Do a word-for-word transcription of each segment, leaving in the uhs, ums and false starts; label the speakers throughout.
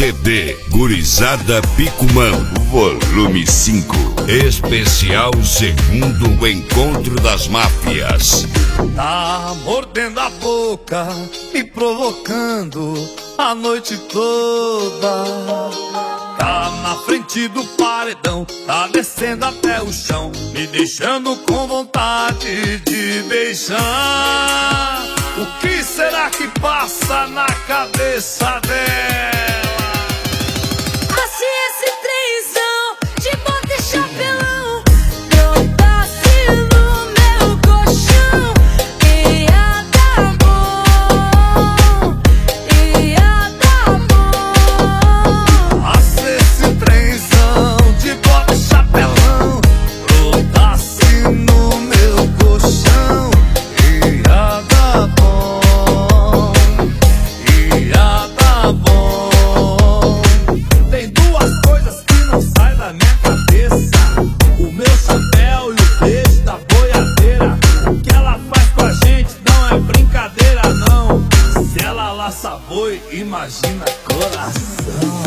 Speaker 1: C D Gurizada Picumã, volume cinco. Especial segundo encontro das máfias.
Speaker 2: Tá mordendo a boca, me provocando a noite toda. Tá na frente do paredão, tá descendo até o chão, me deixando com vontade de beijar. O que será que passa na cabeça dela?
Speaker 3: Passe esse trenzão de bota e chapelão, brotasse no meu colchão. Ia dar bom, ia dar bom.
Speaker 2: Passe esse trenzão de bota e chapelão, brotasse no meu colchão. Ia dar bom, ia dar bom. Tem duas coisas que não saem da minha cabeça: o meu chapéu e o beijo da boiadeira. O que ela faz com a gente não é brincadeira, não. Se ela laça boi, imagina coração.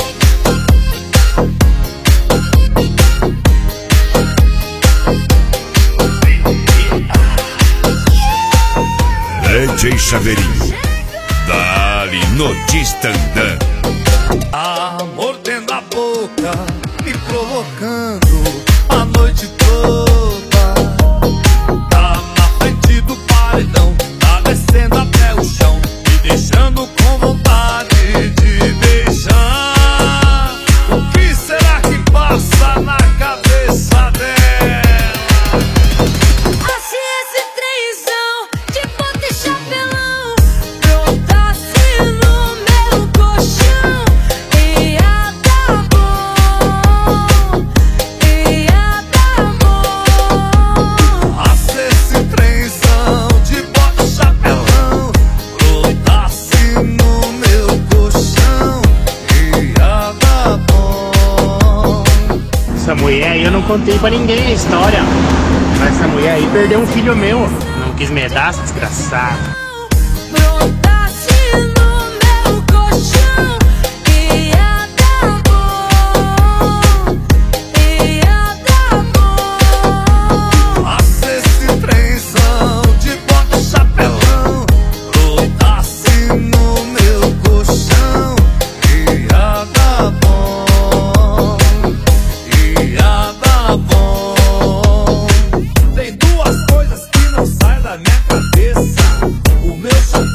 Speaker 1: D J Chaveirinho, dali no Distandã.
Speaker 2: Tá mordendo a boca, me provocando a noite toda. Tá na frente do paredão, tá descendo até o chão, me deixando com vontade de beijar. O que será que passa na cabeça dela?
Speaker 3: Passe esse trenzão de bota e chapelão, brotasse no meu colchão. Ia dar bom, ia dar bom.
Speaker 2: Passe esse trenzão de bota e chapelão, brotasse no meu colchão. Ia dar bom.
Speaker 4: Essa mulher aí eu não contei pra ninguém a história, mas essa mulher aí perdeu um filho meu. Não quis me dar, essa desgraçada.
Speaker 3: Brotasse no meu colchão. Ia dar bom, ia dar bom.
Speaker 2: Passe esse trenzão de bota e chapelão, brotasse no meu colchão. Ia dar bom, ia dar bom. Tem duas coisas que não saem da minha cabeça: o meu chapéu